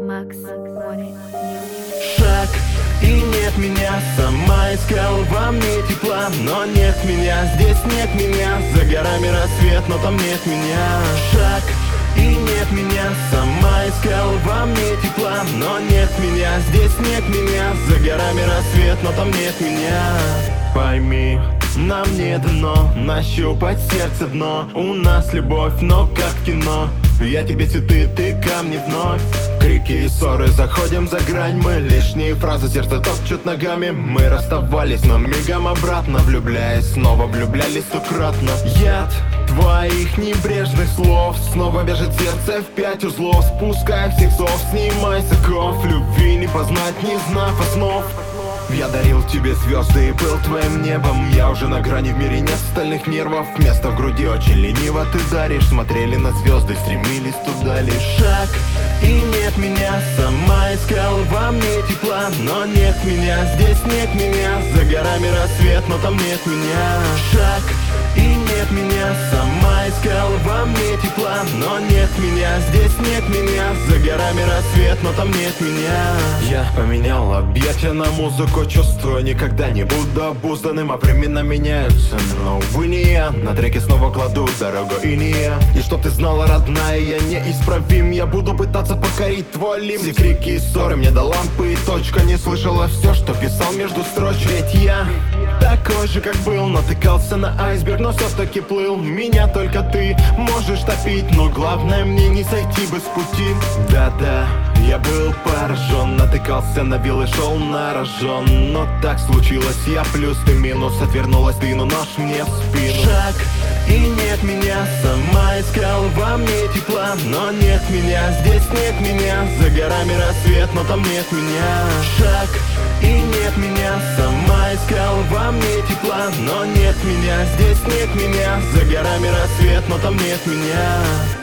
Max Wanted Music. Шаг, и нет меня. Сама искал во мне тепла, но нет меня. Здесь нет меня. За горами рассвет, но там нет меня. Шаг, и нет меня. Сама искал во мне тепла, но нет меня. Здесь нет меня. За горами рассвет, но там нет меня. Пойми, нам не дано нащупать сердце дно. У нас любовь, но как в кино. Я тебе цветы, ты камни вновь. Крики и ссоры, заходим за грань. Мы лишние фразы, сердце топчут ногами. Мы расставались, но мигом обратно. Влюбляясь, снова влюблялись стократно. Яд твоих небрежных слов снова вяжет сердце в 5 узлов. Спускай всех сов, снимай с оков. Любви не познать, не знав основ. Я дарил тебе звезды и был твоим небом. Я уже на грани, в мире нет стальных нервов. Место в груди очень лениво ты даришь. Смотрели на звезды, стремились туда лишь. Шаг, и нет меня. Сама искал во мне тепла, но нет меня. Здесь нет меня. За горами рассвет, но там нет меня. Шаг, и нет меня. Сама искал во мне тепла, но нет меня. Здесь нет меня. За горами рассвет, но там нет меня. Я поменял объятия на музыку. Чувствую, никогда не буду обузданным, а времена меняются. Но увы, не я. На треке снова кладу дорогу и не я. И чтоб ты знала, родная, я неисправим. Я буду пытаться покорить твой лимб. Все крики и ссоры мне до лампы и точка. Не слышала все, что писал между строчек. Ведь я такой же, как был. Натыкался на айсберг, но все-таки плыл. Меня только ты можешь топить, но главное мне не сойти бы с пути. Да-да, я был поражен. Натыкался на вилы, шел на рожон. Но так случилось, я плюс, ты минус. Отвернулась ты, но нож мне в спину. Шаг, и нет меня. Сама искал во мне тепла, но нет меня. Здесь нет меня. За горами рассвет, но там нет меня. Шаг, и нет меня. Сама искал во мне тепла, но нет меня. Здесь нет меня. За горами рассвет, но там нет меня.